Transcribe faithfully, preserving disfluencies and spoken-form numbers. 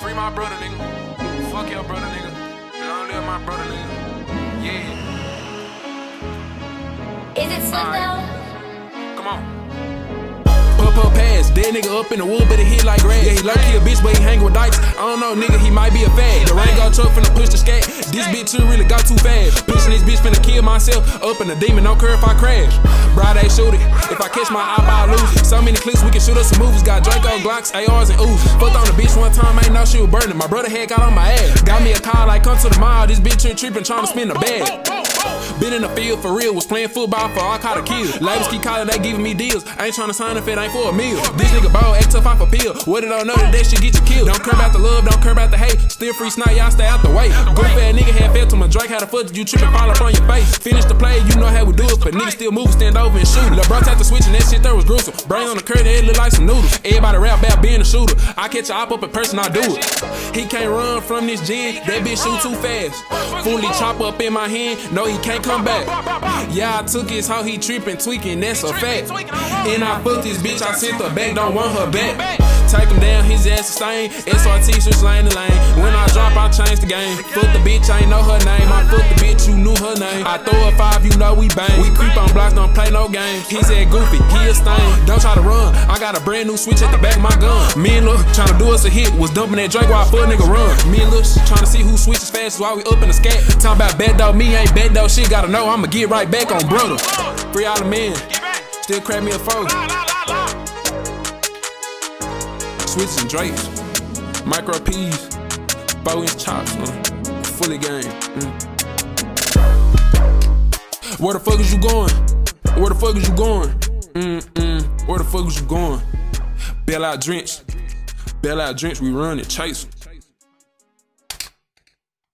Free my brother, nigga. Fuck your brother, nigga. I don't live my brother, nigga. Yeah. Is it slick though? Come on. Pup up pass, dead nigga up in the wood, but it hit like grass. Yeah, he low-key a bitch, but he hang with dykes. I don't know, nigga, he might be a fad. The rain got truck finna push the scat. This bitch too really got too fast. Pushing this bitch finna kill myself. Up in the demon, don't care if I crash. Bride ain't shoot it. If I catch my eye, I lose it. So many clips, we can shoot us some movies. Got Draco, Glocks, A Rs, and Uzis. Fucked on the bitch one time, ain't know she was burning. My brother had got on my ass. Got me a car like, come to the mall. This bitch here tripping, trying to spin the bag. Been in the field for real, was playing football for all kind of kills. Labels keep calling, they giving me deals. I ain't tryna sign if it ain't for a meal. This nigga ball, act tough off a pill. What it don't know that that shit get you killed. Don't care about the love, don't care about the hate. Still free snipe, y'all stay out the way. Good fat nigga had fed to my Drake, how the fuck did you trip and fall up on your face? Finish the play, you know how we do it. But niggas still move, stand over and shoot. Lil' bro tapped the switch and that shit there was gruesome. Brain on the curtain, it look like some noodles. Everybody rap about being a shooter. I catch a op up in person, I do it. He can't run from this gin, that bitch shoot too fast. Fully chop up in my hand, no he can't come back. Yeah, I took his how he trippin', tweaking, that's a fact. And I fucked this bitch, I sent her back, don't want her back. Take him down, his ass a stain. S R T switch lane to lane. When I drop, I change the game. Fuck the bitch, I ain't know her name. I fuck the bitch, you knew her name. I throw a five, you know we bang. We creep on blocks, don't play no games. He said goofy, he a stain. Don't try to run, I got a brand new switch at the back of my gun. Me and Lil tryna do us a hit, was dumping that Drake while I fuck nigga run. Me and Lil tryna see who switches fast while we up in the scat. Talking about bad dog, me ain't bad dog shit. Gotta know I'ma get right back on brother. Free all the men, still crab me a foe. Switches and Drakes, micro P's, four inch chops, uh, fully game. Mm. Where the fuck is you going? Where the fuck is you going? Mm-mm. Where the fuck is you going? Bail out drench, bail out drench, we run it, chase 'em.